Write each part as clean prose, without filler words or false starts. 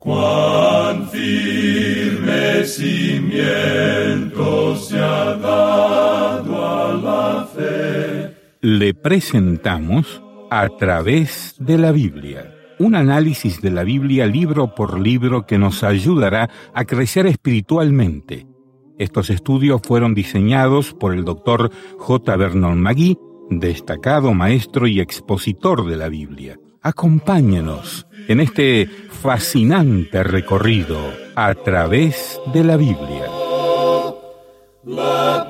Cuán firme cimiento se ha dado a la fe. Le presentamos A través de la Biblia, un análisis de la Biblia libro por libro que nos ayudará a crecer espiritualmente. Estos estudios fueron diseñados por el Dr. J. Vernon McGee, destacado maestro y expositor de la Biblia. Acompáñenos en este fascinante recorrido a través de la Biblia. La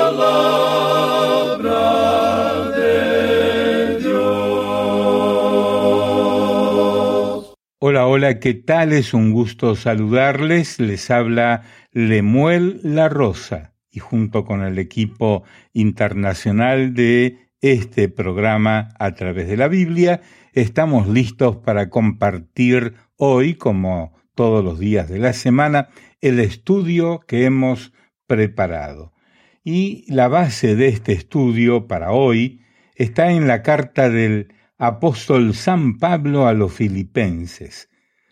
palabra de Dios. Hola, ¿qué tal? Es un gusto saludarles. Les habla Lemuel La Rosa y junto con el equipo internacional de este programa A través de la Biblia, estamos listos para compartir hoy, como todos los días de la semana, el estudio que hemos preparado. Y la base de este estudio para hoy está en la carta del apóstol San Pablo a los Filipenses.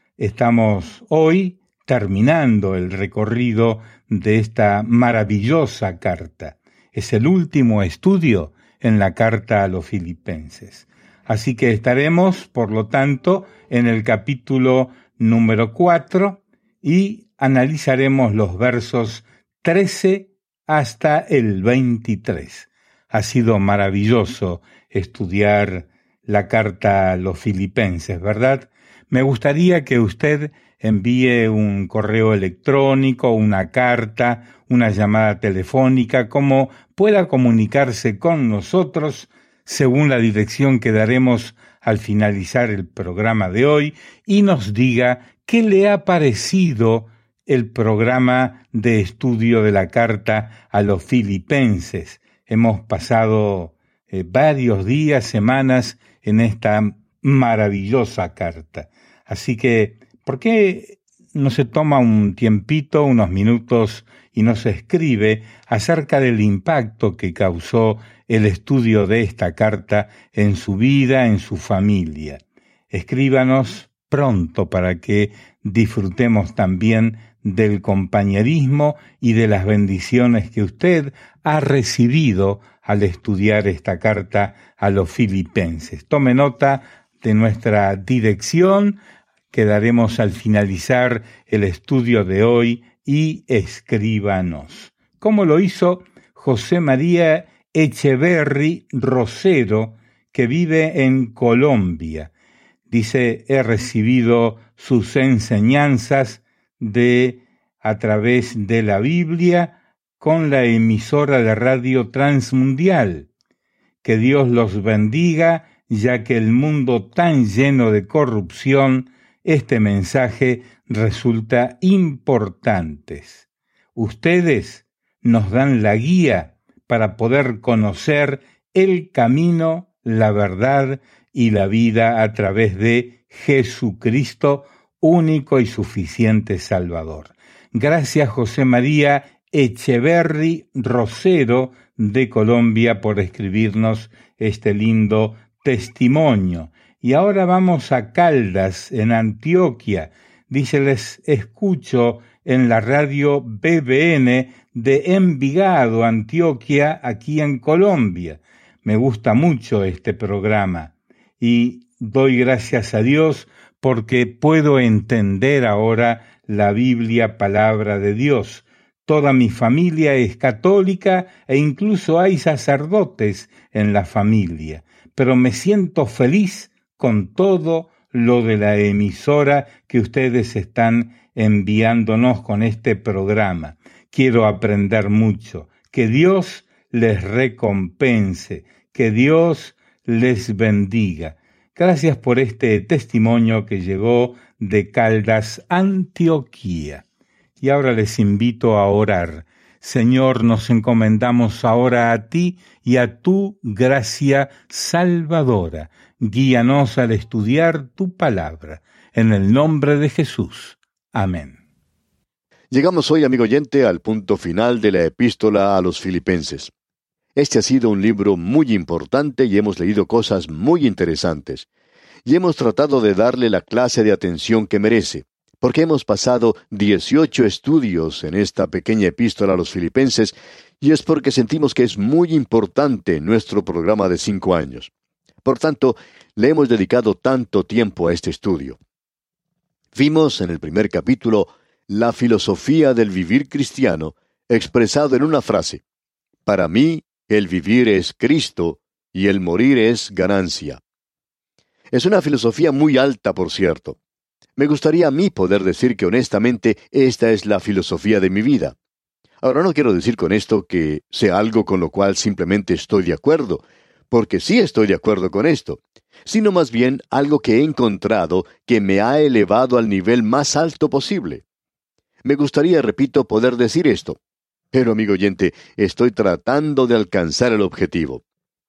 Estamos hoy terminando el recorrido de esta maravillosa carta. Es el último estudio en la carta a los Filipenses. Así que estaremos, por lo tanto, en el capítulo número 4 y analizaremos los versos 13 hasta el 23. Ha sido maravilloso estudiar la carta a los Filipenses, ¿verdad? Me gustaría que usted envíe un correo electrónico, una carta, una llamada telefónica, como pueda comunicarse con nosotros según la dirección que daremos al finalizar el programa de hoy y nos diga qué le ha parecido el programa de estudio de la carta a los Filipenses. Hemos pasado varios días, semanas en esta maravillosa carta. Así que, ¿por qué no se toma un tiempito, unos minutos, y nos escribe acerca del impacto que causó el estudio de esta carta en su vida, en su familia? Escríbanos pronto para que disfrutemos también del compañerismo y de las bendiciones que usted ha recibido al estudiar esta carta a los Filipenses. Tome nota de nuestra dirección que daremos al finalizar el estudio de hoy y escríbanos. Como lo hizo José María Echeverry Rosero, que vive en Colombia. Dice, he recibido sus enseñanzas a través de la Biblia con la emisora de radio Transmundial. Que Dios los bendiga, ya que el mundo tan lleno de corrupción, este mensaje resulta importante. Ustedes nos dan la guía para poder conocer el camino, la verdad y la vida a través de Jesucristo, único y suficiente Salvador. Gracias, José María Echeverry Rosero de Colombia, por escribirnos este lindo testimonio. Y ahora vamos a Caldas, en Antioquia. Dice, les escucho en la radio BBN de Envigado, Antioquia, aquí en Colombia. Me gusta mucho este programa y doy gracias a Dios porque puedo entender ahora la Biblia, palabra de Dios. Toda mi familia es católica e incluso hay sacerdotes en la familia, pero me siento feliz con todo lo de la emisora que ustedes están enviándonos con este programa. Quiero aprender mucho. Que Dios les recompense, que Dios les bendiga. Gracias por este testimonio que llegó de Caldas, Antioquia. Y ahora les invito a orar. Señor, nos encomendamos ahora a ti y a tu gracia salvadora. Guíanos al estudiar tu palabra. En el nombre de Jesús. Amén. Llegamos hoy, amigo oyente, al punto final de la epístola a los Filipenses. Este ha sido un libro muy importante y hemos leído cosas muy interesantes. Y hemos tratado de darle la clase de atención que merece. porque hemos pasado 18 estudios en esta pequeña epístola a los Filipenses, y es porque sentimos que es muy importante en nuestro programa de 5 años. Por tanto, le hemos dedicado tanto tiempo a este estudio. Vimos en el primer capítulo la filosofía del vivir cristiano, expresado en una frase: para mí, el vivir es Cristo y el morir es ganancia. Es una filosofía muy alta, por cierto. Me gustaría a mí poder decir que honestamente esta es la filosofía de mi vida. Ahora, no quiero decir con esto que sea algo con lo cual simplemente estoy de acuerdo, porque sí estoy de acuerdo con esto, sino más bien algo que he encontrado que me ha elevado al nivel más alto posible. Me gustaría, repito, poder decir esto, pero amigo oyente, estoy tratando de alcanzar el objetivo.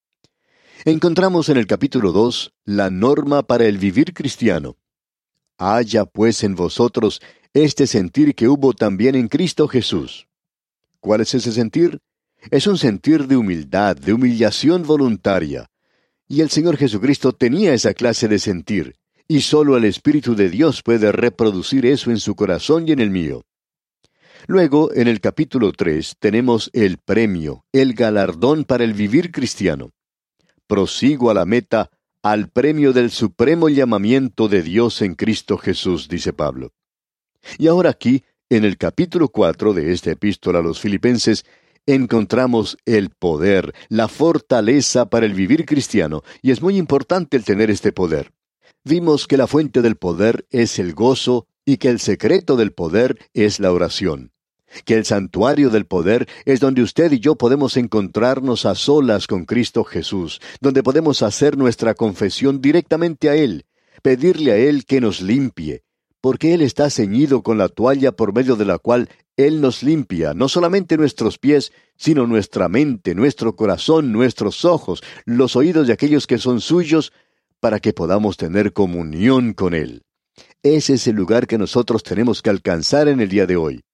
Encontramos en el capítulo 2 la norma para el vivir cristiano. Haya pues en vosotros este sentir que hubo también en Cristo Jesús. ¿Cuál es ese sentir? Es un sentir de humildad, de humillación voluntaria. Y el Señor Jesucristo tenía esa clase de sentir, y solo el Espíritu de Dios puede reproducir eso en su corazón y en el mío. Luego, en el capítulo 3, tenemos el premio, el galardón para el vivir cristiano. Prosigo a la meta, al premio del supremo llamamiento de Dios en Cristo Jesús, dice Pablo. Y ahora aquí, en el capítulo 4 de esta epístola a los Filipenses, encontramos el poder, la fortaleza para el vivir cristiano, y es muy importante el tener este poder. Vimos que la fuente del poder es el gozo y que el secreto del poder es la oración. Que el santuario del poder es donde usted y yo podemos encontrarnos a solas con Cristo Jesús, donde podemos hacer nuestra confesión directamente a Él, pedirle a Él que nos limpie, porque Él está ceñido con la toalla por medio de la cual Él nos limpia, no solamente nuestros pies, sino nuestra mente, nuestro corazón, nuestros ojos, los oídos de aquellos que son suyos, para que podamos tener comunión con Él. Ese es el lugar que nosotros tenemos que alcanzar en el día de hoy.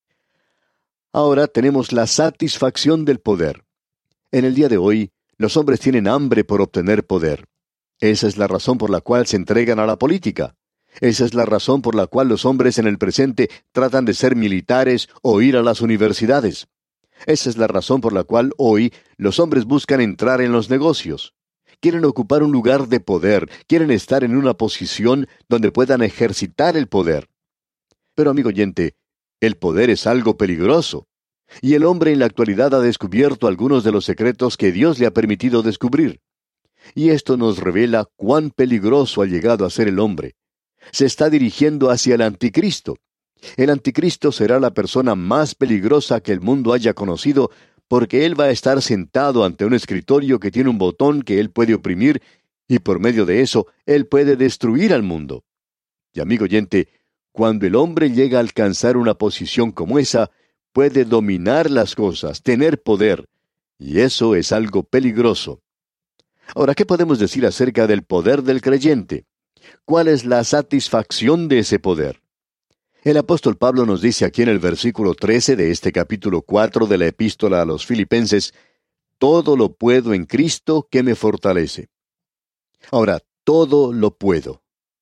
Ahora tenemos la satisfacción del poder. En el día de hoy, los hombres tienen hambre por obtener poder. Esa es la razón por la cual se entregan a la política. Esa es la razón por la cual los hombres en el presente tratan de ser militares o ir a las universidades. Esa es la razón por la cual hoy los hombres buscan entrar en los negocios. Quieren ocupar un lugar de poder, quieren estar en una posición donde puedan ejercitar el poder. Pero amigo oyente, el poder es algo peligroso, y el hombre en la actualidad ha descubierto algunos de los secretos que Dios le ha permitido descubrir. Y esto nos revela cuán peligroso ha llegado a ser el hombre. Se está dirigiendo hacia el anticristo. El anticristo será la persona más peligrosa que el mundo haya conocido, porque él va a estar sentado ante un escritorio que tiene un botón que él puede oprimir, y por medio de eso, él puede destruir al mundo. Y amigo oyente, cuando el hombre llega a alcanzar una posición como esa, puede dominar las cosas, tener poder, y eso es algo peligroso. Ahora, ¿qué podemos decir acerca del poder del creyente? ¿Cuál es la satisfacción de ese poder? El apóstol Pablo nos dice aquí en el versículo 13 de este capítulo 4 de la epístola a los Filipenses: todo lo puedo en Cristo que me fortalece. Ahora, todo lo puedo.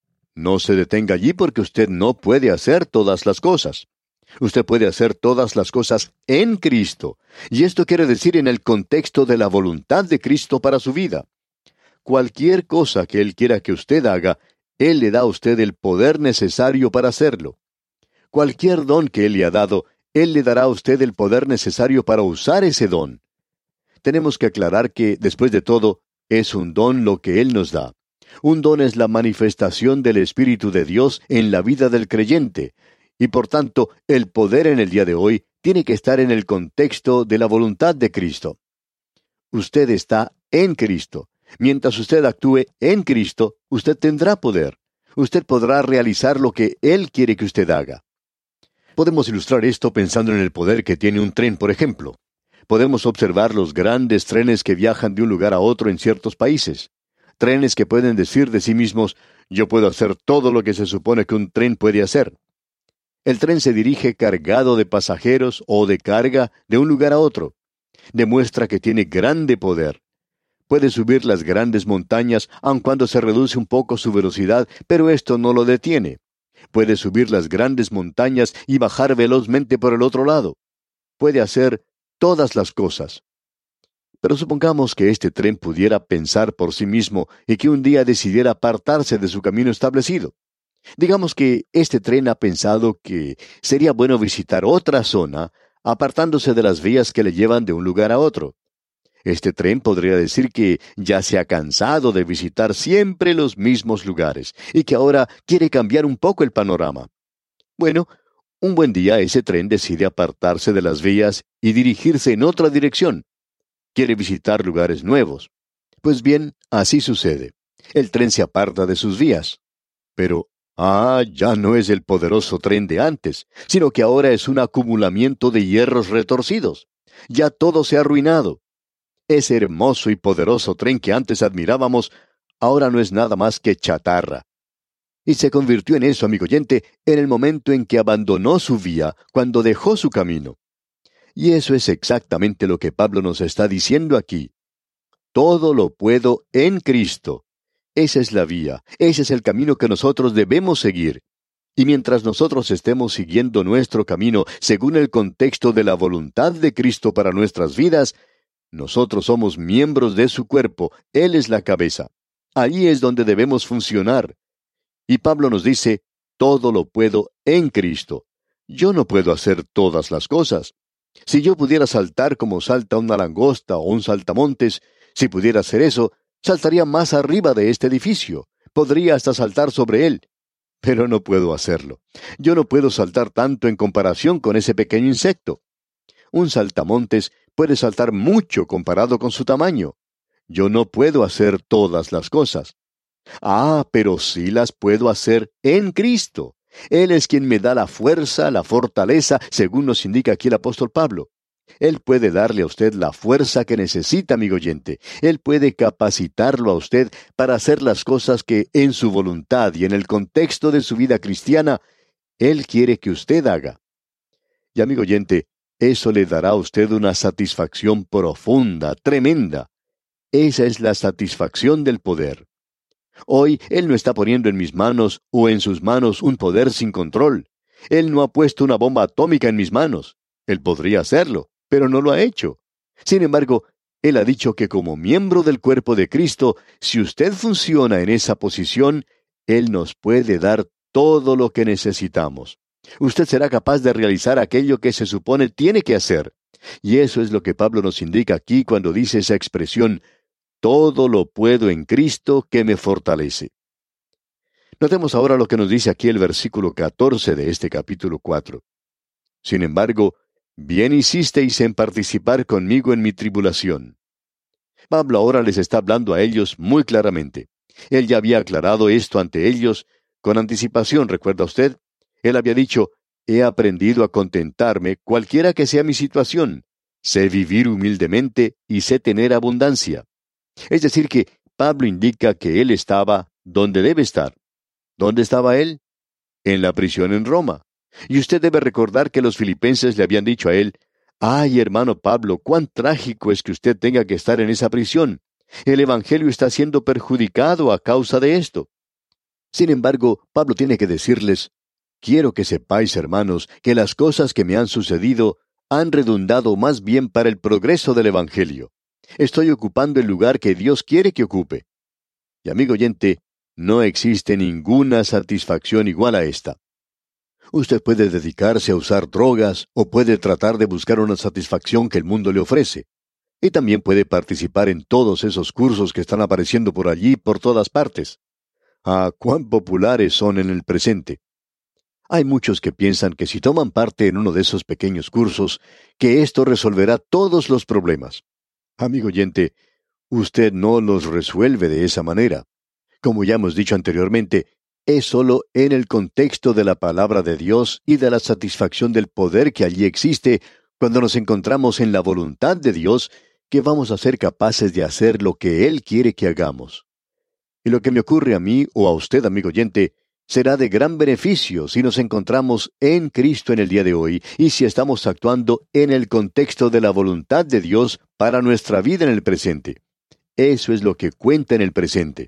No se detenga allí porque usted no puede hacer todas las cosas. Usted puede hacer todas las cosas en Cristo, y esto quiere decir en el contexto de la voluntad de Cristo para su vida. Cualquier cosa que Él quiera que usted haga, Él le da a usted el poder necesario para hacerlo. Cualquier don que Él le ha dado, Él le dará a usted el poder necesario para usar ese don. Tenemos que aclarar que, después de todo, es un don lo que Él nos da. Un don es la manifestación del Espíritu de Dios en la vida del creyente, y por tanto, el poder en el día de hoy tiene que estar en el contexto de la voluntad de Cristo. Usted está en Cristo. Mientras usted actúe en Cristo, usted tendrá poder. Usted podrá realizar lo que Él quiere que usted haga. Podemos ilustrar esto pensando en el poder que tiene un tren, por ejemplo. Podemos observar los grandes trenes que viajan de un lugar a otro en ciertos países. Trenes que pueden decir de sí mismos: yo puedo hacer todo lo que se supone que un tren puede hacer. El tren se dirige cargado de pasajeros o de carga de un lugar a otro. Demuestra que tiene grande poder. Puede subir las grandes montañas, aun cuando se reduce un poco su velocidad, pero esto no lo detiene. Puede subir las grandes montañas y bajar velozmente por el otro lado. Puede hacer todas las cosas. Pero supongamos que este tren pudiera pensar por sí mismo y que un día decidiera apartarse de su camino establecido. Digamos que este tren ha pensado que sería bueno visitar otra zona, apartándose de las vías que le llevan de un lugar a otro. Este tren podría decir que ya se ha cansado de visitar siempre los mismos lugares y que ahora quiere cambiar un poco el panorama. Bueno, un buen día ese tren decide apartarse de las vías y dirigirse en otra dirección. Quiere visitar lugares nuevos. Pues bien, así sucede. El tren se aparta de sus vías. Pero, ya no es el poderoso tren de antes, sino que ahora es un acumulamiento de hierros retorcidos. Ya todo se ha arruinado. Ese hermoso y poderoso tren que antes admirábamos, ahora no es nada más que chatarra. Y se convirtió en eso, amigo oyente, en el momento en que abandonó su vía, cuando dejó su camino. Y eso es exactamente lo que Pablo nos está diciendo aquí. Todo lo puedo en Cristo. Esa es la vía, ese es el camino que nosotros debemos seguir. Y mientras nosotros estemos siguiendo nuestro camino según el contexto de la voluntad de Cristo para nuestras vidas, nosotros somos miembros de su cuerpo, Él es la cabeza. Allí es donde debemos funcionar. Y Pablo nos dice, todo lo puedo en Cristo. Yo no puedo hacer todas las cosas. Si yo pudiera saltar como salta una langosta o un saltamontes, si pudiera hacer eso, saltaría más arriba de este edificio. Podría hasta saltar sobre él. Pero no puedo hacerlo. Yo no puedo saltar tanto en comparación con ese pequeño insecto. Un saltamontes puede saltar mucho comparado con su tamaño. Yo no puedo hacer todas las cosas. Pero sí las puedo hacer en Cristo. Él es quien me da la fuerza, la fortaleza, según nos indica aquí el apóstol Pablo. Él puede darle a usted la fuerza que necesita, amigo oyente. Él puede capacitarlo a usted para hacer las cosas que en su voluntad y en el contexto de su vida cristiana, Él quiere que usted haga. Y amigo oyente, eso le dará a usted una satisfacción profunda, tremenda. Esa es la satisfacción del poder. Hoy Él no está poniendo en mis manos o en sus manos un poder sin control. Él no ha puesto una bomba atómica en mis manos. Él podría hacerlo, pero no lo ha hecho. Sin embargo, Él ha dicho que como miembro del cuerpo de Cristo, si usted funciona en esa posición, Él nos puede dar todo lo que necesitamos. Usted será capaz de realizar aquello que se supone tiene que hacer. Y eso es lo que Pablo nos indica aquí cuando dice esa expresión, todo lo puedo en Cristo que me fortalece. Notemos ahora lo que nos dice aquí el versículo 14 de este capítulo 4. Sin embargo, bien hicisteis en participar conmigo en mi tribulación. Pablo ahora les está hablando a ellos muy claramente. Él ya había aclarado esto ante ellos con anticipación, ¿recuerda usted? Él había dicho, he aprendido a contentarme cualquiera que sea mi situación. Sé vivir humildemente y sé tener abundancia. Es decir que Pablo indica que él estaba donde debe estar. ¿Dónde estaba él? En la prisión en Roma. Y usted debe recordar que los filipenses le habían dicho a él, ¡ay, hermano Pablo, cuán trágico es que usted tenga que estar en esa prisión! El Evangelio está siendo perjudicado a causa de esto. Sin embargo, Pablo tiene que decirles, quiero que sepáis, hermanos, que las cosas que me han sucedido han redundado más bien para el progreso del Evangelio. Estoy ocupando el lugar que Dios quiere que ocupe. Y amigo oyente, no existe ninguna satisfacción igual a esta. Usted puede dedicarse a usar drogas o puede tratar de buscar una satisfacción que el mundo le ofrece. Y también puede participar en todos esos cursos que están apareciendo por allí, por todas partes. Cuán populares son en el presente. Hay muchos que piensan que si toman parte en uno de esos pequeños cursos, que esto resolverá todos los problemas. Amigo oyente, usted no los resuelve de esa manera. Como ya hemos dicho anteriormente, es solo en el contexto de la palabra de Dios y de la satisfacción del poder que allí existe, cuando nos encontramos en la voluntad de Dios, que vamos a ser capaces de hacer lo que Él quiere que hagamos. Y lo que me ocurre a mí o a usted, amigo oyente, será de gran beneficio si nos encontramos en Cristo en el día de hoy y si estamos actuando en el contexto de la voluntad de Dios para nuestra vida en el presente. Eso es lo que cuenta en el presente.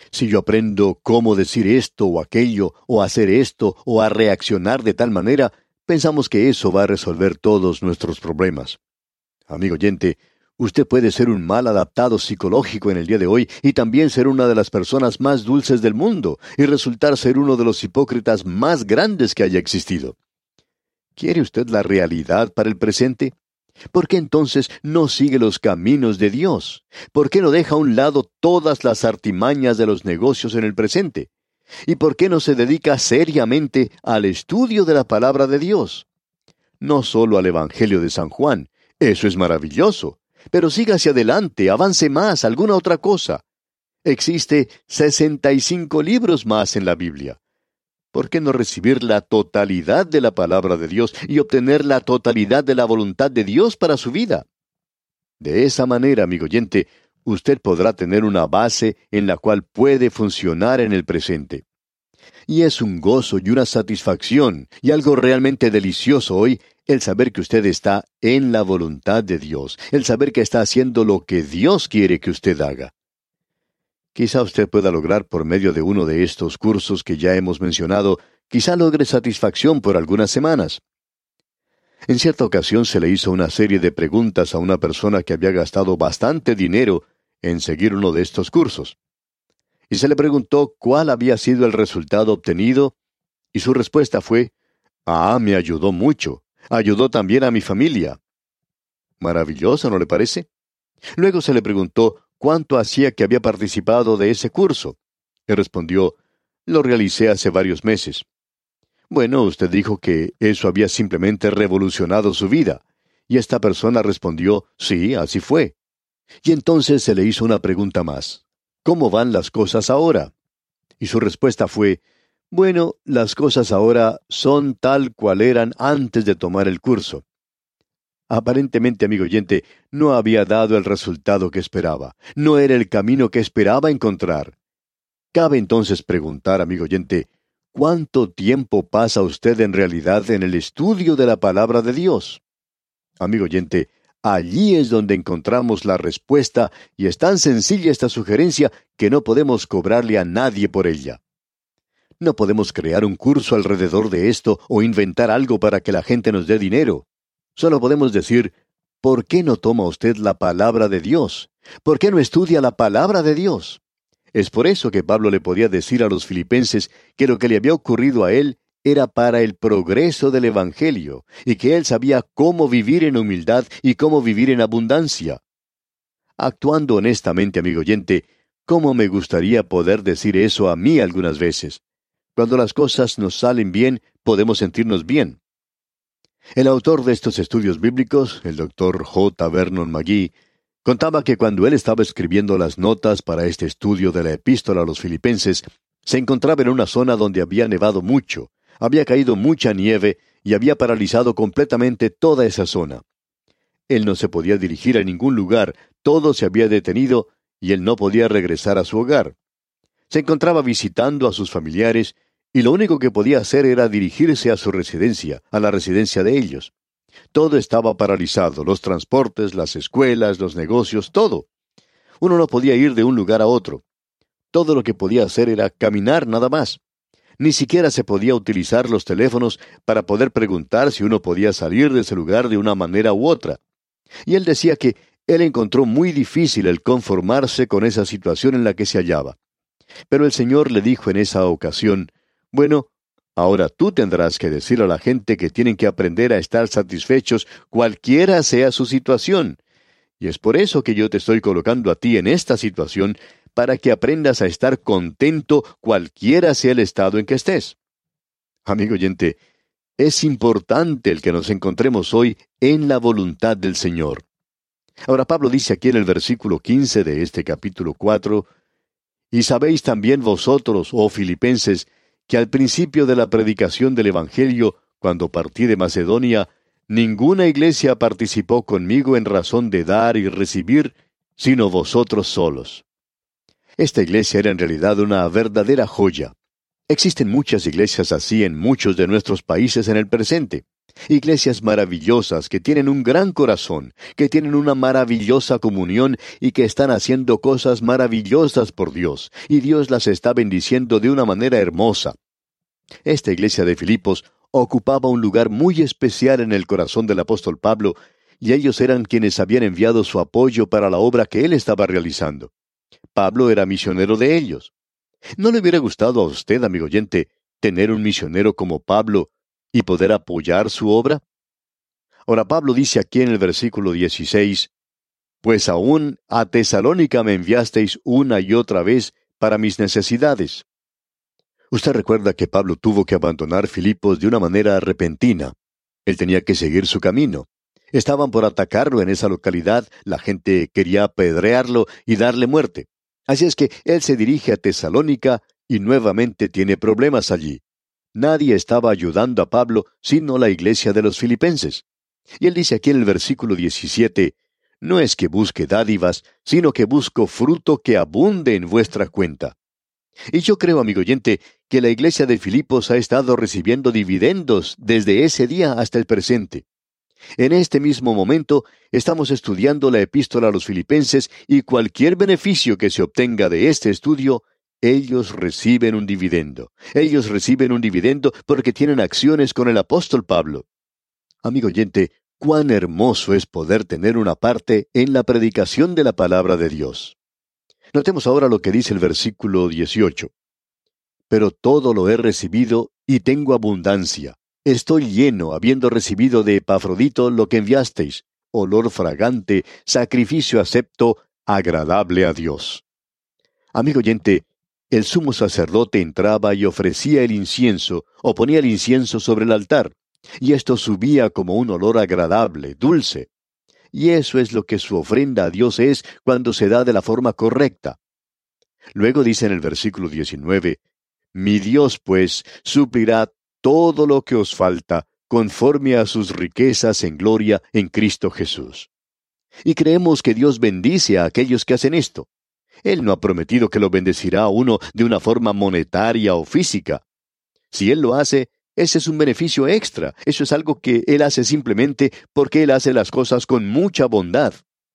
Si yo aprendo cómo decir esto o aquello, o hacer esto, o a reaccionar de tal manera, pensamos que eso va a resolver todos nuestros problemas. Amigo oyente, usted puede ser un mal adaptado psicológico en el día de hoy y también ser una de las personas más dulces del mundo y resultar ser uno de los hipócritas más grandes que haya existido. ¿Quiere usted la realidad para el presente? ¿Por qué entonces no sigue los caminos de Dios? ¿Por qué no deja a un lado todas las artimañas de los negocios en el presente? ¿Y por qué no se dedica seriamente al estudio de la palabra de Dios? No solo al Evangelio de San Juan, eso es maravilloso, pero siga hacia adelante, avance más, alguna otra cosa. Existe 65 libros más en la Biblia. ¿Por qué no recibir la totalidad de la palabra de Dios y obtener la totalidad de la voluntad de Dios para su vida? De esa manera, amigo oyente, usted podrá tener una base en la cual puede funcionar en el presente. Y es un gozo y una satisfacción y algo realmente delicioso hoy el saber que usted está en la voluntad de Dios, el saber que está haciendo lo que Dios quiere que usted haga. Quizá usted pueda lograr por medio de uno de estos cursos que ya hemos mencionado, quizá logre satisfacción por algunas semanas. En cierta ocasión se le hizo una serie de preguntas a una persona que había gastado bastante dinero en seguir uno de estos cursos. Y se le preguntó cuál había sido el resultado obtenido, y su respuesta fue: me ayudó mucho. Ayudó también a mi familia. Maravilloso, ¿no le parece? Luego se le preguntó cuánto hacía que había participado de ese curso. Y respondió: lo realicé hace varios meses. Bueno, usted dijo que eso había simplemente revolucionado su vida. Y esta persona respondió: sí, así fue. Y entonces se le hizo una pregunta más: ¿cómo van las cosas ahora? Y su respuesta fue: bueno, las cosas ahora son tal cual eran antes de tomar el curso. Aparentemente, amigo oyente, no había dado el resultado que esperaba. No era el camino que esperaba encontrar. Cabe entonces preguntar, amigo oyente, ¿cuánto tiempo pasa usted en realidad en el estudio de la palabra de Dios? Amigo oyente, allí es donde encontramos la respuesta, y es tan sencilla esta sugerencia que no podemos cobrarle a nadie por ella. No podemos crear un curso alrededor de esto o inventar algo para que la gente nos dé dinero. Solo podemos decir: ¿por qué no toma usted la palabra de Dios? ¿Por qué no estudia la palabra de Dios? Es por eso que Pablo le podía decir a los filipenses que lo que le había ocurrido a él era para el progreso del Evangelio, y que él sabía cómo vivir en humildad y cómo vivir en abundancia. Actuando honestamente, amigo oyente, ¿cómo me gustaría poder decir eso a mí algunas veces? Cuando las cosas nos salen bien, podemos sentirnos bien. El autor de estos estudios bíblicos, el Dr. J. Vernon McGee, contaba que cuando él estaba escribiendo las notas para este estudio de la epístola a los filipenses, se encontraba en una zona donde había nevado mucho, había caído mucha nieve y había paralizado completamente toda esa zona. Él no se podía dirigir a ningún lugar, todo se había detenido y él no podía regresar a su hogar. Se encontraba visitando a sus familiares, y lo único que podía hacer era dirigirse a su residencia, a la residencia de ellos. Todo estaba paralizado, los transportes, las escuelas, los negocios, todo. Uno no podía ir de un lugar a otro. Todo lo que podía hacer era caminar nada más. Ni siquiera se podía utilizar los teléfonos para poder preguntar si uno podía salir de ese lugar de una manera u otra. Y él decía que él encontró muy difícil el conformarse con esa situación en la que se hallaba. Pero el Señor le dijo en esa ocasión: bueno, ahora tú tendrás que decir a la gente que tienen que aprender a estar satisfechos cualquiera sea su situación. Y es por eso que yo te estoy colocando a ti en esta situación, para que aprendas a estar contento cualquiera sea el estado en que estés. Amigo oyente, es importante el que nos encontremos hoy en la voluntad del Señor. Ahora Pablo dice aquí en el versículo 15 de este capítulo 4, «Y sabéis también vosotros, oh filipenses, que al principio de la predicación del Evangelio, cuando partí de Macedonia, ninguna iglesia participó conmigo en razón de dar y recibir, sino vosotros solos». Esta iglesia era en realidad una verdadera joya. Existen muchas iglesias así en muchos de nuestros países en el presente. Iglesias maravillosas que tienen un gran corazón, que tienen una maravillosa comunión y que están haciendo cosas maravillosas por Dios, y Dios las está bendiciendo de una manera hermosa. Esta iglesia de Filipos ocupaba un lugar muy especial en el corazón del apóstol Pablo, y ellos eran quienes habían enviado su apoyo para la obra que él estaba realizando. Pablo era misionero de ellos. ¿No le hubiera gustado a usted, amigo oyente, tener un misionero como Pablo y poder apoyar su obra? Ahora Pablo dice aquí en el versículo 16, «Pues aún a Tesalónica me enviasteis una y otra vez para mis necesidades». Usted recuerda que Pablo tuvo que abandonar Filipos de una manera repentina. Él tenía que seguir su camino. Estaban por atacarlo en esa localidad, la gente quería apedrearlo y darle muerte. Así es que él se dirige a Tesalónica y nuevamente tiene problemas allí. Nadie estaba ayudando a Pablo sino la iglesia de los filipenses. Y él dice aquí en el versículo 17, «No es que busque dádivas, sino que busco fruto que abunde en vuestra cuenta». Y yo creo, amigo oyente, que la iglesia de Filipos ha estado recibiendo dividendos desde ese día hasta el presente. En este mismo momento estamos estudiando la epístola a los filipenses y cualquier beneficio que se obtenga de este estudio, ellos reciben un dividendo. Ellos reciben un dividendo porque tienen acciones con el apóstol Pablo. Amigo oyente, cuán hermoso es poder tener una parte en la predicación de la palabra de Dios. Notemos ahora lo que dice el versículo 18. «Pero todo lo he recibido y tengo abundancia. Estoy lleno, habiendo recibido de Epafrodito lo que enviasteis, olor fragante, sacrificio acepto, agradable a Dios». Amigo oyente, el sumo sacerdote entraba y ofrecía el incienso, o ponía el incienso sobre el altar, y esto subía como un olor agradable, dulce. Y eso es lo que su ofrenda a Dios es cuando se da de la forma correcta. Luego dice en el versículo 19, «Mi Dios, pues, suplirá todo lo que os falta, conforme a sus riquezas en gloria en Cristo Jesús». Y creemos que Dios bendice a aquellos que hacen esto. Él no ha prometido que lo bendecirá a uno de una forma monetaria o física. Si Él lo hace, ese es un beneficio extra. Eso es algo que Él hace simplemente porque Él hace las cosas con mucha bondad.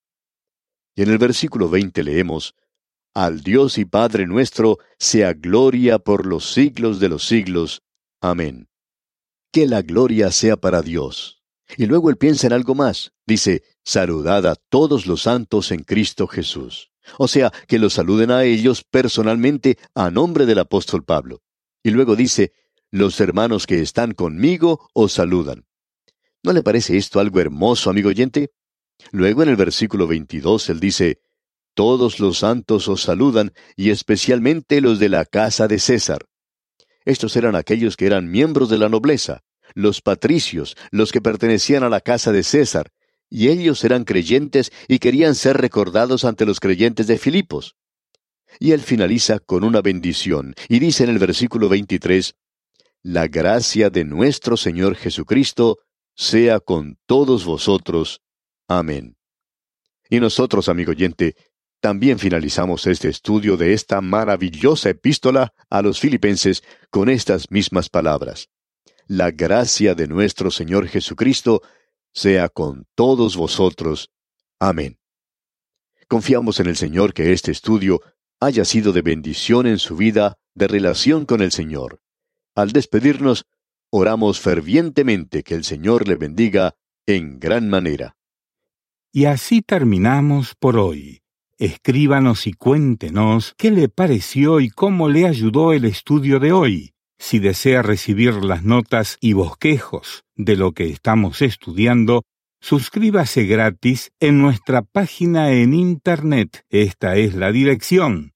Y en el versículo 20 leemos, «Al Dios y Padre nuestro sea gloria por los siglos de los siglos. Amén». Que la gloria sea para Dios. Y luego él piensa en algo más. Dice, «Saludad a todos los santos en Cristo Jesús». O sea, que los saluden a ellos personalmente a nombre del apóstol Pablo. Y luego dice, «Los hermanos que están conmigo os saludan». ¿No le parece esto algo hermoso, amigo oyente? Luego en el versículo 22 él dice, «Todos los santos os saludan, y especialmente los de la casa de César». Estos eran aquellos que eran miembros de la nobleza, los patricios, los que pertenecían a la casa de César, y ellos eran creyentes y querían ser recordados ante los creyentes de Filipos. Y él finaliza con una bendición, y dice en el versículo 23, «La gracia de nuestro Señor Jesucristo sea con todos vosotros. Amén». Y nosotros, amigo oyente, también finalizamos este estudio de esta maravillosa epístola a los filipenses con estas mismas palabras. La gracia de nuestro Señor Jesucristo sea con todos vosotros. Amén. Confiamos en el Señor que este estudio haya sido de bendición en su vida, de relación con el Señor. Al despedirnos, oramos fervientemente que el Señor le bendiga en gran manera. Y así terminamos por hoy. Escríbanos y cuéntenos qué le pareció y cómo le ayudó el estudio de hoy. Si desea recibir las notas y bosquejos de lo que estamos estudiando, suscríbase gratis en nuestra página en Internet. Esta es la dirección: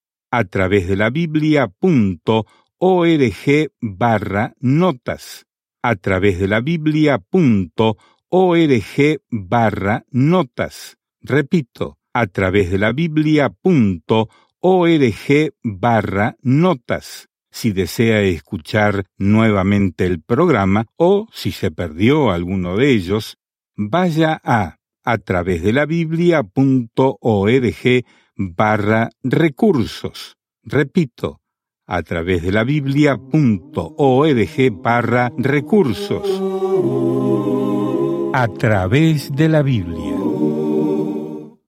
atravesdelabiblia.org/notas. atravesdelabiblia.org/notas. Repito, atravesdelabiblia.org/notas. Si desea escuchar nuevamente el programa o si se perdió alguno de ellos, vaya a atravesdelabiblia.org/recursos. Repito, atravesdelabiblia.org/recursos. a través de la Biblia.